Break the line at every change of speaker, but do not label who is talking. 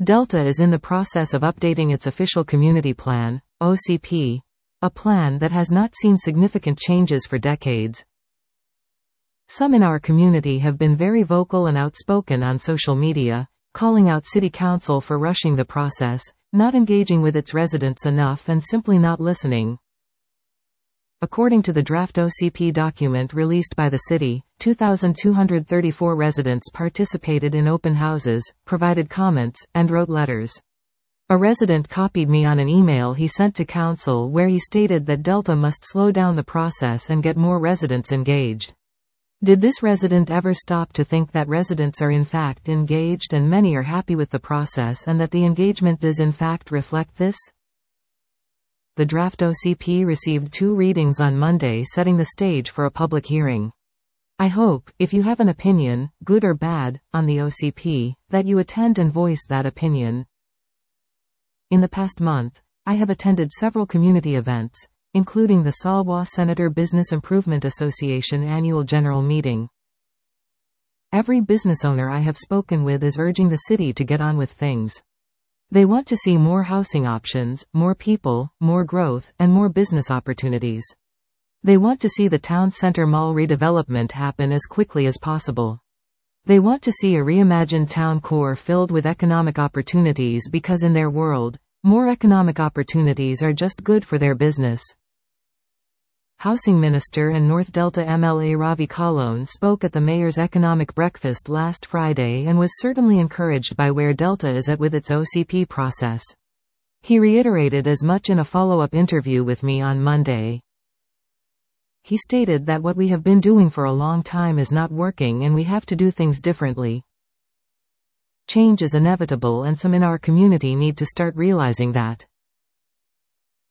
Delta is in the process of updating its official community plan, OCP, a plan that has not seen significant changes for decades. Some in our community have been very vocal and outspoken on social media, calling out City Council for rushing the process, not engaging with its residents enough and simply not listening. According to the draft OCP document released by the city, 2,234 residents participated in open houses, provided comments, and wrote letters. A resident copied me on an email he sent to council where he stated that Delta must slow down the process and get more residents engaged. Did this resident ever stop to think that residents are in fact engaged and many are happy with the process and that the engagement does in fact reflect this? The draft OCP received 2 readings on Monday, setting the stage for a public hearing. I hope, if you have an opinion, good or bad, on the OCP, that you attend and voice that opinion. In the past month, I have attended several community events, including the Salwa Senator Business Improvement Association annual general meeting. Every business owner I have spoken with is urging the city to get on with things. They want to see more housing options, more people, more growth, and more business opportunities. They want to see the town center mall redevelopment happen as quickly as possible. They want to see a reimagined town core filled with economic opportunities because in their world, more economic opportunities are just good for their business. Housing Minister and North Delta MLA Ravi Kalon spoke at the Mayor's Economic Breakfast last Friday and was certainly encouraged by where Delta is at with its OCP process. He reiterated as much in a follow-up interview with me on Monday. He stated that what we have been doing for a long time is not working and we have to do things differently. Change is inevitable and some in our community need to start realizing that.